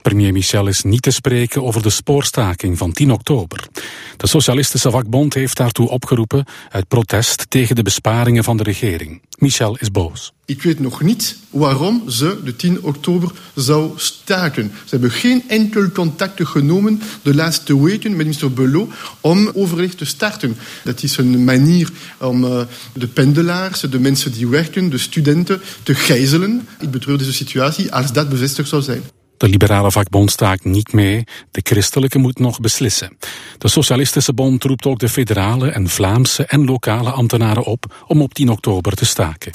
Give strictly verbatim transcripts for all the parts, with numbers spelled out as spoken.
Premier Michel is niet te spreken over de spoorstaking van tien oktober. De Socialistische Vakbond heeft daartoe opgeroepen uit protest tegen de besparingen van de regering. Michel is boos. Ik weet nog niet waarom ze de tien oktober zou staken. Ze hebben geen enkel contact genomen de laatste weken met minister Belot om overleg te starten. Dat is een manier om uh, de pendelaars, de mensen die werken, de studenten te gijzelen. Ik betreur deze situatie als dat bevestigd zou zijn. De liberale vakbond staakt niet mee, de christelijke moet nog beslissen. De Socialistische Bond roept ook de federale en Vlaamse en lokale ambtenaren op om op tien oktober te staken.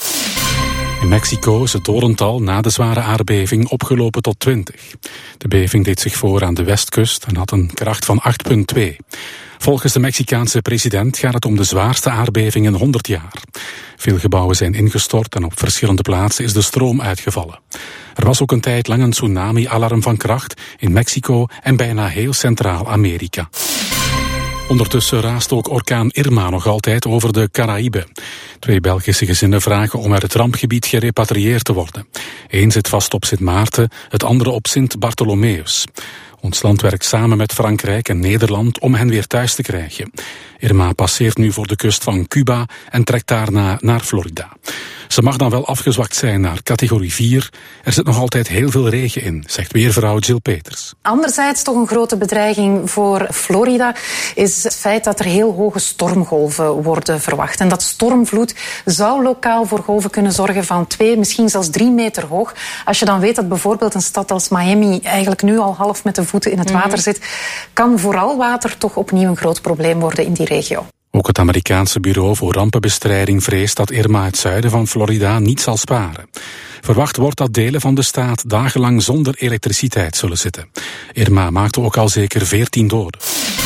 In Mexico is het dodental na de zware aardbeving opgelopen tot twintig. De beving deed zich voor aan de westkust en had een kracht van acht komma twee. Volgens de Mexicaanse president gaat het om de zwaarste aardbeving in honderd jaar. Veel gebouwen zijn ingestort en op verschillende plaatsen is de stroom uitgevallen. Er was ook een tijd lang een tsunami-alarm van kracht in Mexico en bijna heel Centraal-Amerika. Ondertussen raast ook orkaan Irma nog altijd over de Caraïben. Twee Belgische gezinnen vragen om uit het rampgebied gerepatrieerd te worden. Eén zit vast op Sint Maarten, het andere op Sint Bartholomeus. Ons land werkt samen met Frankrijk en Nederland om hen weer thuis te krijgen. Irma passeert nu voor de kust van Cuba en trekt daarna naar Florida. Ze mag dan wel afgezwakt zijn naar categorie vier. Er zit nog altijd heel veel regen in, zegt weervrouw Jill Peters. Anderzijds toch een grote bedreiging voor Florida is het feit dat er heel hoge stormgolven worden verwacht. En dat stormvloed zou lokaal voor golven kunnen zorgen van twee, misschien zelfs drie meter hoog. Als je dan weet dat bijvoorbeeld een stad als Miami eigenlijk nu al half met de voeten in het water mm-hmm. zit, kan vooral water toch opnieuw een groot probleem worden in die regio. Ook het Amerikaanse Bureau voor Rampenbestrijding vreest dat Irma het zuiden van Florida niet zal sparen. Verwacht wordt dat delen van de staat dagenlang zonder elektriciteit zullen zitten. Irma maakte ook al zeker veertien doden.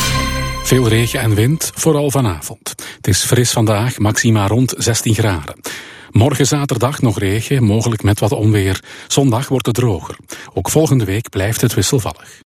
Veel regen en wind, vooral vanavond. Het is fris vandaag, maxima rond zestien graden. Morgen zaterdag nog regen, mogelijk met wat onweer. Zondag wordt het droger. Ook volgende week blijft het wisselvallig.